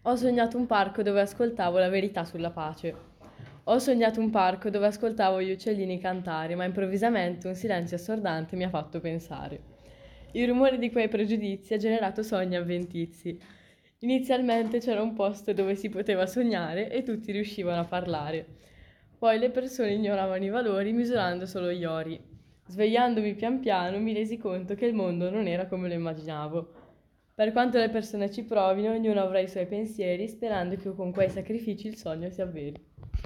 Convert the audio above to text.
Ho sognato un parco dove ascoltavo la verità sulla pace. Ho sognato un parco dove ascoltavo gli uccellini cantare, ma improvvisamente un silenzio assordante mi ha fatto pensare. Il rumore di quei pregiudizi ha generato sogni avventizi. Inizialmente c'era un posto dove si poteva sognare e tutti riuscivano a parlare. Poi le persone ignoravano i valori misurando solo gli ori. Svegliandomi pian piano mi resi conto che il mondo non era come lo immaginavo. Per quanto le persone ci provino, ognuno avrà i suoi pensieri, sperando che con quei sacrifici il sogno si avveri.